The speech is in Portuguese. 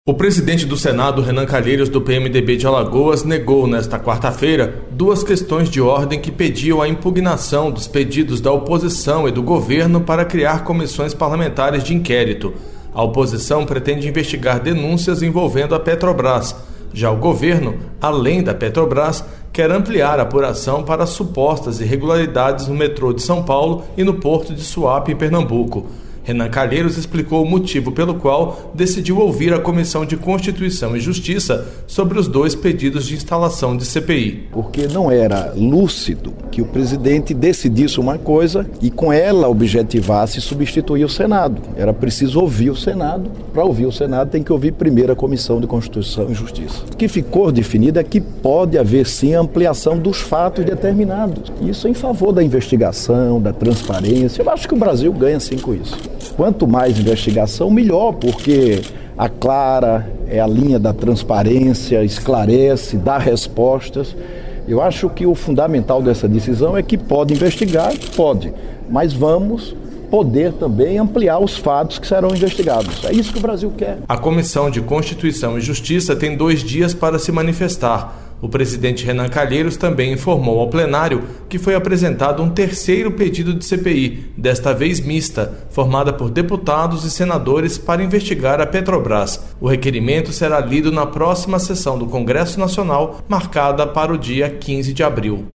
O presidente do Senado, Renan Calheiros, do PMDB de Alagoas, negou nesta quarta-feira duas questões de ordem que pediam a impugnação dos pedidos da oposição e do governo para criar comissões parlamentares de inquérito. A oposição pretende investigar denúncias envolvendo a Petrobras. Já o governo, além da Petrobras, quer ampliar a apuração para supostas irregularidades no metrô de São Paulo e no porto de Suape, em Pernambuco. Renan Calheiros explicou o motivo pelo qual decidiu ouvir a Comissão de Constituição e Justiça sobre os dois pedidos de instalação de CPI. Porque não era lúcido que o presidente decidisse uma coisa e com ela objetivasse substituir o Senado. Era preciso ouvir o Senado. Para ouvir o Senado tem que ouvir primeiro a Comissão de Constituição e Justiça. O que ficou definido é que pode haver sim ampliação dos fatos determinados. Isso em favor da investigação, da transparência. Eu acho que o Brasil ganha sim com isso. Quanto mais investigação, melhor, porque aclara, é a linha da transparência, esclarece, dá respostas. Eu acho que o fundamental dessa decisão é que pode investigar, pode, mas vamos poder também ampliar os fatos que serão investigados. É isso que o Brasil quer. A Comissão de Constituição e Justiça tem 2 dias para se manifestar. O presidente Renan Calheiros também informou ao plenário que foi apresentado um terceiro pedido de CPI, desta vez mista, formada por deputados e senadores para investigar a Petrobras. O requerimento será lido na próxima sessão do Congresso Nacional, marcada para o dia 15 de abril.